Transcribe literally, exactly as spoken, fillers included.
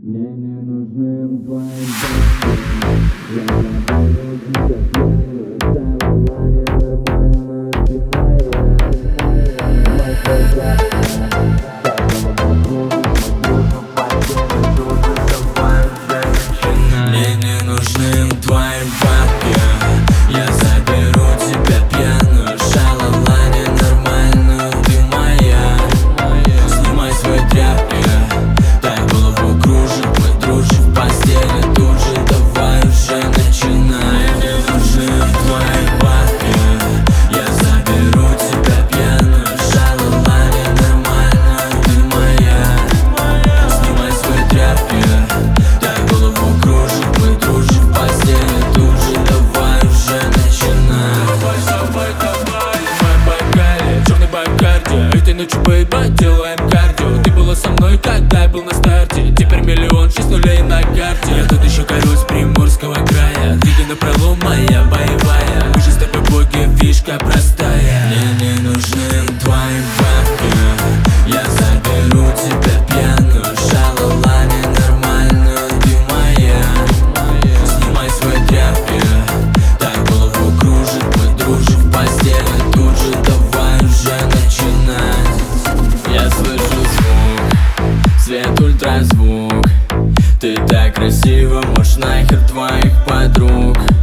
Мне не нужны твои деньги. Я заберу тебя пьяную, стала ненормальную. Ты моя, моя красавица. Каждого вокруг, вокруг, постели тут же давай уже начинай. Мне не нужны твои бабки. Я заберу тебя пьяную, шалала ненормальную. Ты моя, снимай свои тряпки. Дай голову кружит, мы дружим в постели тут же давай уже начинай. Мне не нужны твои бабки. Я заберу тебя пьяную, шалала ненормальную. Ты моя, снимай свои тряпки. Дай голову кружит, мы дружим в постели тут же давай уже начинай. Давай, давай, давай. Мы Байкале, черный Байкарди. Этой ночью, бейба, делаем кардио. Ты была со мной, когда я был на старте. Теперь миллион, шесть нулей на карте. Я тут еще король с приморского края. Двигай напролом, моя боевая. Мы же с тобой боги, фишка простая. Мне не нужны твои бабки. Я заберу тебя пьяную, шалала ненормальную. Ты моя, снимай свои тряпки. Дай голову кружит, мы дружим в постели тут же давай уже начинать. Я слышу звук, свет ультразвук. Ты так красива, можешь нахер твоих подруг.